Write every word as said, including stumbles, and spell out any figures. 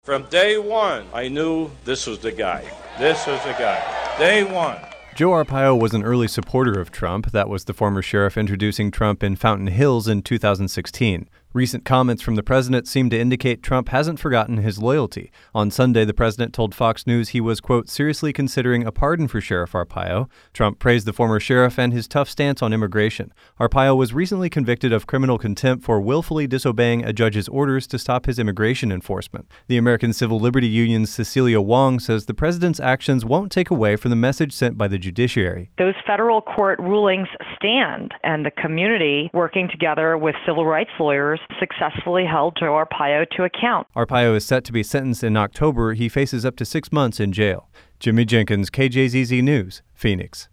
From day one, I knew this was the guy. This was the guy. Day one. Joe Arpaio was an early supporter of Trump. That was the former sheriff introducing Trump in Fountain Hills in two thousand sixteen. Recent comments from the president seem to indicate Trump hasn't forgotten his loyalty. On Sunday, the president told Fox News he was, quote, seriously considering a pardon for Sheriff Arpaio. Trump praised the former sheriff and his tough stance on immigration. Arpaio was recently convicted of criminal contempt for willfully disobeying a judge's orders to stop his immigration enforcement. The American Civil Liberty Union's Cecilia Wong says the president's actions won't take away from the message sent by the judiciary. Those federal court rulings stand, and the community, working together with civil rights lawyers, successfully held Joe Arpaio to account. Arpaio is set to be sentenced in October. He faces up to six months in jail. Jimmy Jenkins, K J Z Z News, Phoenix.